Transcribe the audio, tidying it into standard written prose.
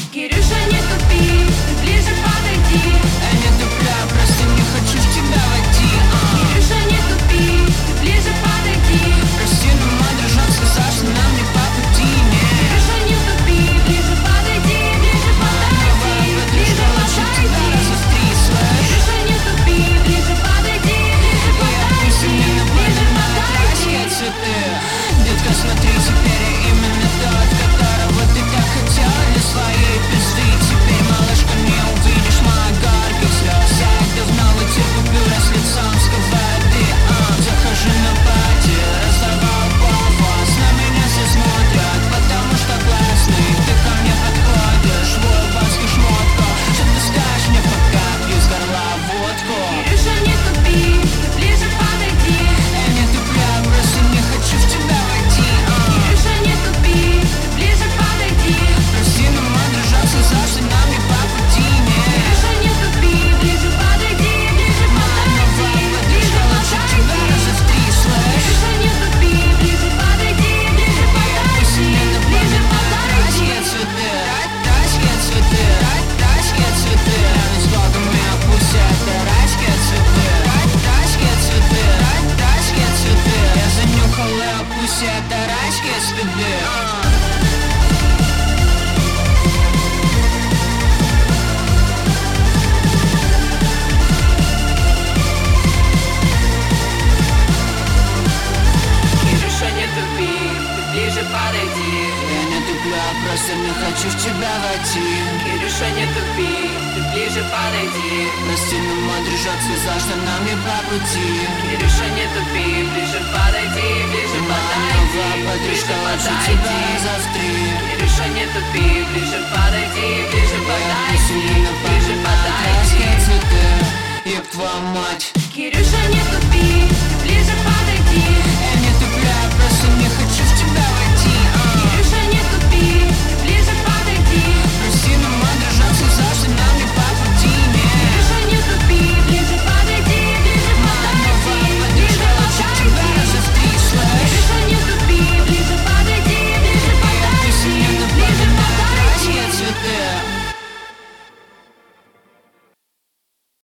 Кирюша, не тупи, ты ближе подойди. Я не тупля, просто не хочу в тебя войти. Кирюша, не тупи, ты ближе подойди. Прости, но мой дружок сказал, что нам не по пути. Кирюша, не тупи, ближе подойди, ближе подойди, ближе подойди. Кирюша, не тупи, ближе подойди, ближе подойди, ближе подойди. Цветы. Детка, смотри, теперь я именно тот, которого ты так хотела для своей пизды. Теперь, малышка, не увидишь моих горьких слез. Я их давно выйти купюра с лицом сковороды. Захожу на пати, раздавал пафос. На меня все смотрят, потому что классный. Ты ко мне подходишь, в улыбайских шмотках. Что ты скажешь мне, пока пью с горла водку? Кирюша, не тупи, ты ближе подойди. Я не тупля, просто не хочу в тебя войти. Кирюша, не тупи, ты ближе подойди. Прости, но мой дружок сказал, что нам не по пути. Кирюша, не тупи, ближе подойди, ближе подойди, ближе подойди. Кирюша, не тупи, ближе подойди, ближе подойди, ближе подойди. Райские цветы, райские цветы. Рядом с Богом меня пустят, райские цветы. Райские цветы, райские цветы. Я занюхал и опустят, райские цветы. Кирюша, не тупи, ты ближе подойди. Я не тупля, просто не хочу в тебя войти. Кирюша, не тупи, ты ближе подойди. Прости, но мой дружок сказал, что нам не по пути. Кирюша, не тупи, ближе подойди, ближе подойди, Подружка, ближе лучше подойди. тебя завтри. Кирюша, не тупи, ближе подойди, ближе подойди, ближе подойди. Райские цветы, еб твою мать. Кирюша, не